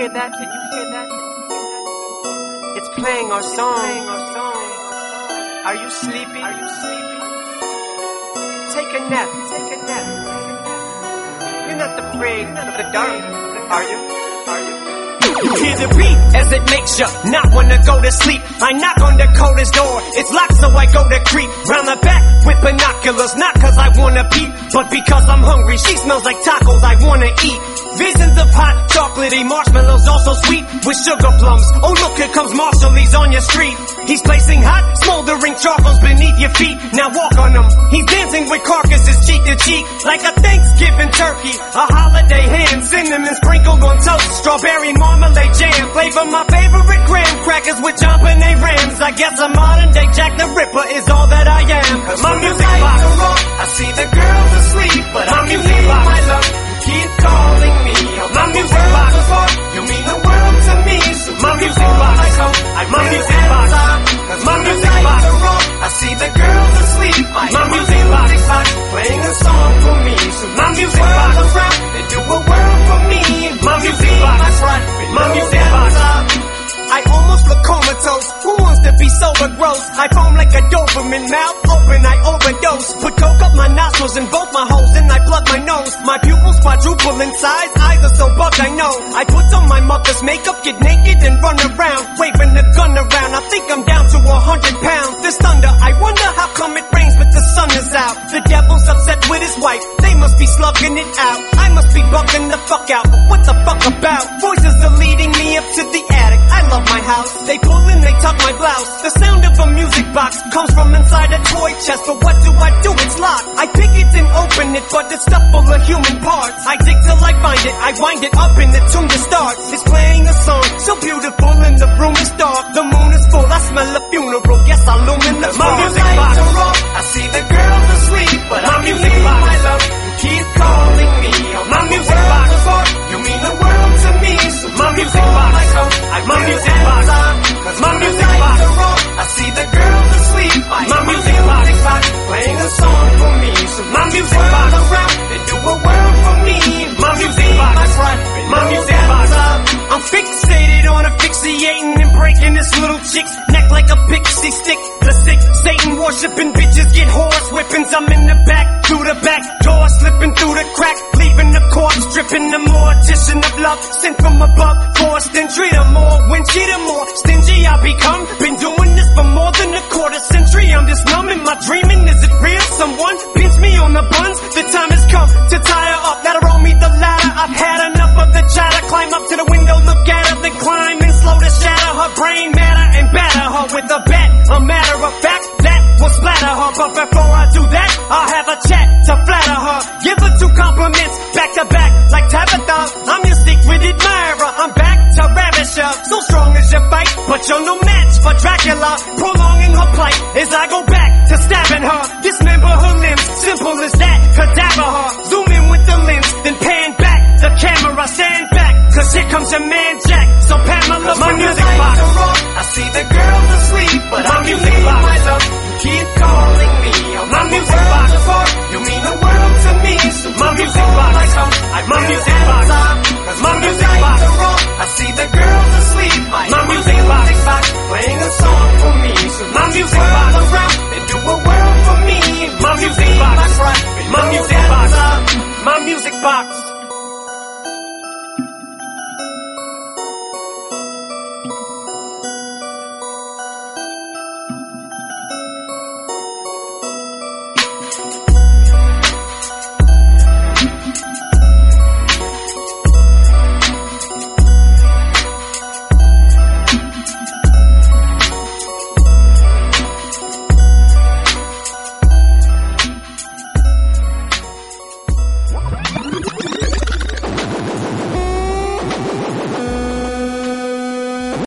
hear that? Can you hear that? It's playing our song. Are you sleepy? Take a nap. You're not afraid of the dark, are you? You hear the beat as it makes you not wanna go to sleep. I knock on the coldest door, it's locked so I go to creep round the back with binoculars, not cause I wanna peep, but because I'm hungry. She smells like tacos I wanna eat. Visions of hot, chocolatey marshmallows, also sweet with sugar plums. Oh look, here comes Marshall, he's on your street. He's placing hot, smoldering charcoals beneath your feet. Now walk on them. He's dancing with carcasses cheek to cheek, like a Thanksgiving turkey, a holiday ham, cinnamon sprinkled on toast, strawberry marmalade jam, flavor my favorite graham crackers with JonBenet Rams. I guess a modern day Jack the Ripper is all that I am. My music box, I see the girls asleep, but my music box, my love, you keep calling me. My music box, you mean the world to me. So my music box, my music box, my music box, I see the girls asleep. My music box, playing a song for me. So my music box, they do a world for me. My music box, my music box. I almost look comatose. Who wants to be sober gross? I foam like a Doberman, mouth open, I overdose. Put coke up my nostrils and both my holes, and I plug my nose. My pupils quadruple in size, eyes are so bugged I know. I put on my mother's makeup, get naked and run around, waving the gun around. I think I'm down to 100 pounds. This thunder, I wonder how come it rains but the sun is out. The devil's upset with his wife, they must be slugging it out. I must be bugging the fuck out, but what the fuck about? Voices are leading me up to the attic. I love my house. They pull and they tuck my blouse. The sound of a music box comes from inside a toy chest, but what do? It's locked. I pick it and open it, but it's stuff full of human parts. I dig till I find it, I wind it up and the tune just starts. It's playing a song, so beautiful and the room is dark. The moon is full, I smell a funeral, yes I illumine the my music box. I see the girls asleep, but my music box, my love, you keep calling me. My music box, you mean the world to me. So my music box, my music box, my music box, I see the girls asleep. My music box, playing a song for me. So my music box, they do a world for me. My music box, my music box. I'm fixated on asphyxiating and breaking this little chick's neck like a pixie stick. The sick Satan worshipping bitches get horse whippings. I'm in the back, through the back door, slipping through the crack, leaving the corpse dripping. The mortician of love sent from above, forced entry. The more winchy, the more stingy I become. Been doing this for more than a quarter century. I'm just numb. Am I dreaming? Is it real? Someone pinch me on the buns. The time has come to tie her up. Let her roll me the ladder. I've had enough of the chatter. Climb up to the window, look at her, then climb and slow to shatter her brain matter and batter her with a bat. A matter of fact, that will splatter her. But before I do that, I'll have a chat to flatter her. Give her 2 compliments back to back like Tabitha. I'm your secret admirer. I'm back to ravish her. So strong as your fight, but you're no match for Dracula. Prolonging her plight as I go back to stabbing her. Dismember her limbs, simple as that. Cadaver her. Zoom in with the lens, then pan back the camera. Stand back, cause here comes your man Jack. So Pamela, my music box, I see the girls asleep, but my music box, my love, you keep calling me. My music box, you mean the world to me. So my music box, my music box, cause my music